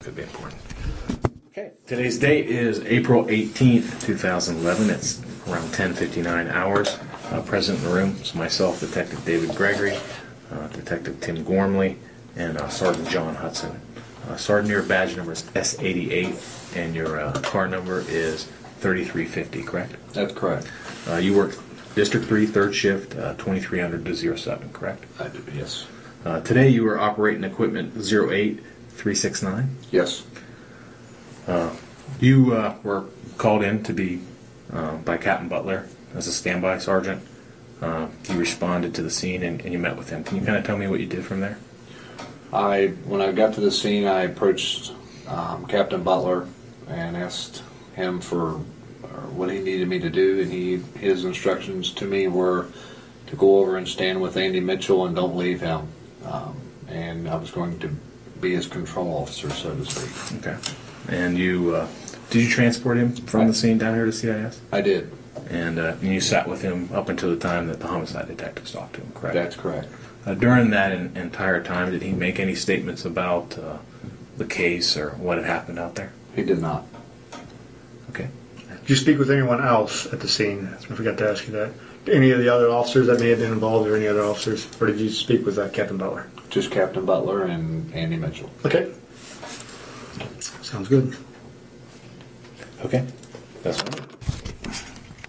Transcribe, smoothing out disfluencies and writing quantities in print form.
Could be important. Okay, today's date is April 18th, 2011. It's around 10:59 hours. Present in the room is myself, Detective David Gregory, Detective Tim Gormley, and Sergeant John Hudson. Sergeant, your badge number is S88, and your car number is 3350, correct? That's correct. You work District 3, third shift, 2300 to 07, correct? I do, yes. Today you were operating equipment 08369? Yes. You were called in to be by Captain Butler as a standby sergeant. You responded to the scene and you met with him. Can you kind of tell me what you did from there? When I got to the scene, I approached Captain Butler and asked him for what he needed me to do, and his instructions to me were to go over and stand with Andy Mitchell and don't leave him. And I was going to be his control officer, so to speak. Okay. And you did you transport him from the scene down here to CIS? I did. And you sat with him up until the time that the homicide detectives talked to him, correct? That's correct. During that entire time, did he make any statements about the case or what had happened out there? He did not. Okay. Did you speak with anyone else at the scene? I forgot to ask you that. Any of the other officers that may have been involved, or any other officers? Or did you speak with Captain Butler? Just Captain Butler and Andy Mitchell. Okay. Sounds good. Okay. That's fine.